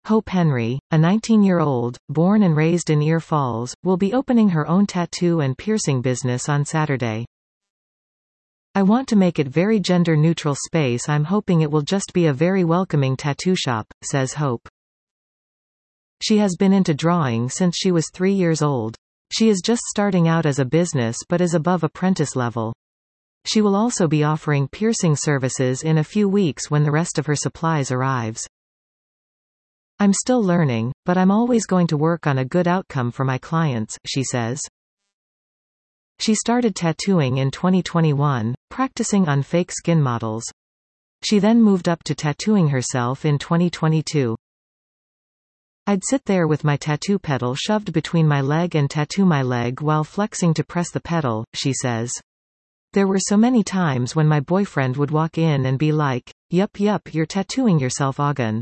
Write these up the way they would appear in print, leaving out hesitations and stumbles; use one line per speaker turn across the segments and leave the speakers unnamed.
Hope Henry, a 19-year-old, born and raised in Ear Falls, will be opening her own tattoo and piercing business on Saturday. "I want to make it very gender-neutral space. I'm hoping it will just be a very welcoming tattoo shop," says Hope. She has been into drawing since she was 3 years old. She is just starting out as a business but is above apprentice level. She will also be offering piercing services in a few weeks when the rest of her supplies arrives. "I'm still learning, but I'm always going to work on a good outcome for my clients," she says. She started tattooing in 2021, practicing on fake skin models. She then moved up to tattooing herself in 2022. "I'd sit there with my tattoo pedal shoved between my leg and tattoo my leg while flexing to press the pedal," she says. "There were so many times when my boyfriend would walk in and be like, 'Yup, you're tattooing yourself again.'"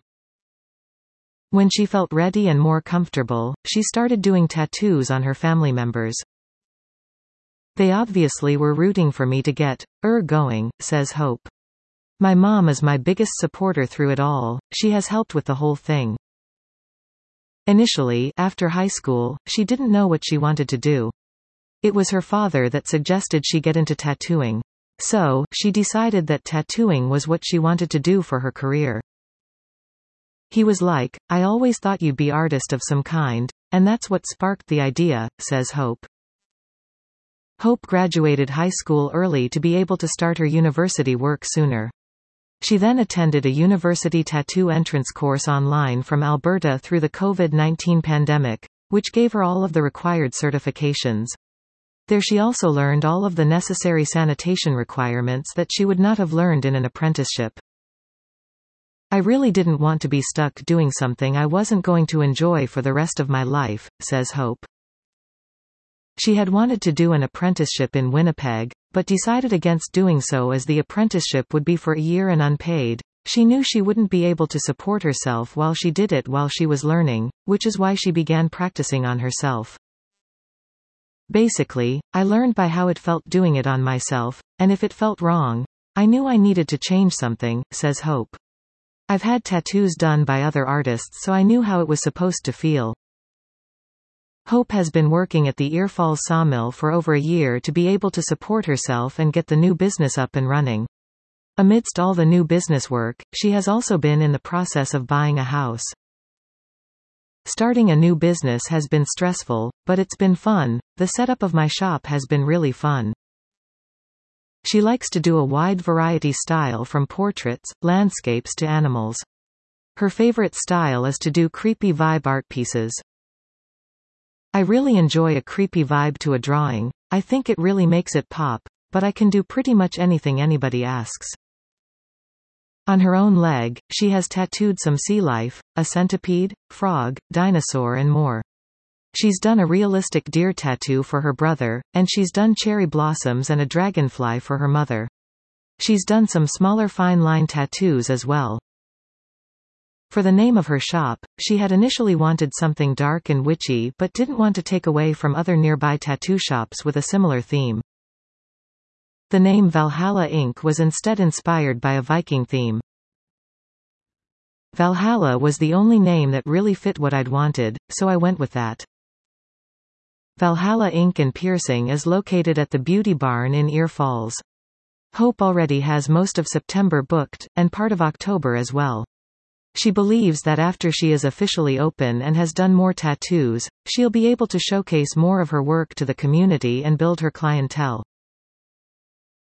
When she felt ready and more comfortable, she started doing tattoos on her family members. "They obviously were rooting for me to get going," says Hope. "My mom is my biggest supporter through it all. She has helped with the whole thing." Initially, after high school, she didn't know what she wanted to do. It was her father that suggested she get into tattooing. So, she decided that tattooing was what she wanted to do for her career. "He was like, 'I always thought you'd be artist of some kind, and that's what sparked the idea,'" says Hope. Hope graduated high school early to be able to start her university work sooner. She then attended a university tattoo entrance course online from Alberta through the COVID-19 pandemic, which gave her all of the required certifications. There she also learned all of the necessary sanitation requirements that she would not have learned in an apprenticeship. "I really didn't want to be stuck doing something I wasn't going to enjoy for the rest of my life," says Hope. She had wanted to do an apprenticeship in Winnipeg, but decided against doing so as the apprenticeship would be for a year and unpaid. She knew she wouldn't be able to support herself while she did it while she was learning, which is why she began practicing on herself. "Basically, I learned by how it felt doing it on myself, and if it felt wrong, I knew I needed to change something," says Hope. "I've had tattoos done by other artists, so I knew how it was supposed to feel." Hope has been working at the Ear Falls sawmill for over a year to be able to support herself and get the new business up and running. Amidst all the new business work, she has also been in the process of buying a house. "Starting a new business has been stressful, but it's been fun. The setup of my shop has been really fun." She likes to do a wide variety style from portraits, landscapes to animals. Her favorite style is to do creepy vibe art pieces. "I really enjoy a creepy vibe to a drawing. I think it really makes it pop, but I can do pretty much anything anybody asks." On her own leg, she has tattooed some sea life, a centipede, frog, dinosaur and more. She's done a realistic deer tattoo for her brother, and she's done cherry blossoms and a dragonfly for her mother. She's done some smaller fine line tattoos as well. For the name of her shop, she had initially wanted something dark and witchy but didn't want to take away from other nearby tattoo shops with a similar theme. The name Valhalla Inc. was instead inspired by a Viking theme. Valhalla was the only name that really fit what I'd wanted, so I went with that. Valhalla Ink and Piercing is located at the Beauty Barn in Ear Falls. Hope already has most of September booked, and part of October as well. She believes that after she is officially open and has done more tattoos, she'll be able to showcase more of her work to the community and build her clientele.